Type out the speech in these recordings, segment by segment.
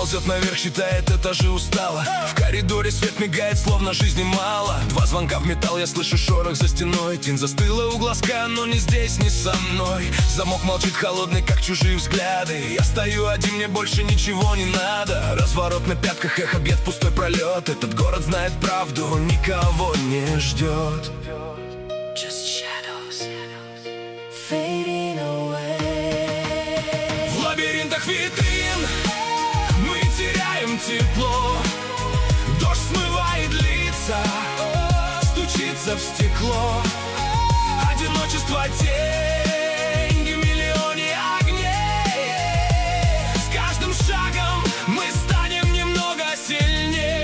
Ползет наверх, считает этажи, устала. В коридоре свет мигает, словно жизни мало. Два звонка в металл, я слышу шорох за стеной. Тень застыла у глазка, но не здесь, не со мной. Замок молчит холодный, как чужие взгляды. Я стою один, мне больше ничего не надо. Разворот на пятках, эхо бьет пустой пролет. Этот город знает правду, никого не ждет. Just shadows fading away. В лабиринтах витрин мы теряем тепло. Дождь смывает лица, стучится в стекло. Одиночество тень в миллионе огней. С каждым шагом мы станем немного сильнее.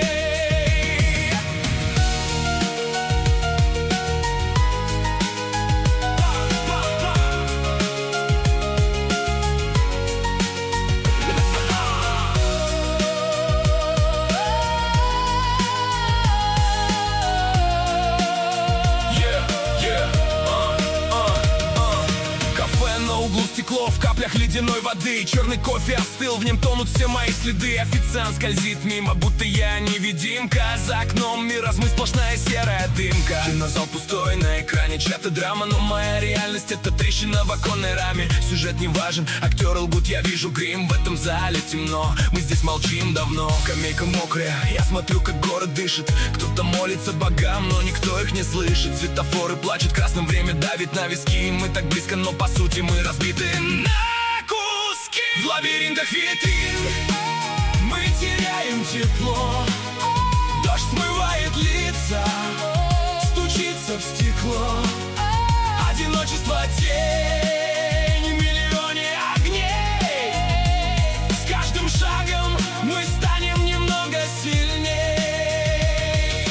Стекло в каплях ледяной воды. Черный кофе остыл, в нем тонут все мои следы. Официант скользит мимо, будто я невидимка. За окном мир размыт, сплошная серая дымка. Кинозал пустой, на экране чья-то драма. Но моя реальность — это трещина в оконной раме. Сюжет не важен, актеры лгут, я вижу грим. В этом зале темно, мы здесь молчим давно. Скамейка мокрая, я смотрю, как город дышит. Кто-то молится богам, но никто их не слышит. Светофоры плачут, красным время давит на виски. Мы так близко, но по сути мы разбиты на куски. В лабиринтах витрин мы теряем тепло. Дождь смывает лица, стучится в стекло. Одиночество тень в миллионе огней. С каждым шагом мы станем немного сильней.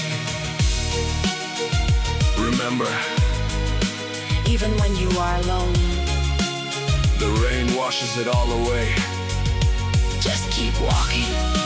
Remember, Even when you are alone, the rain washes it all away. just keep walking.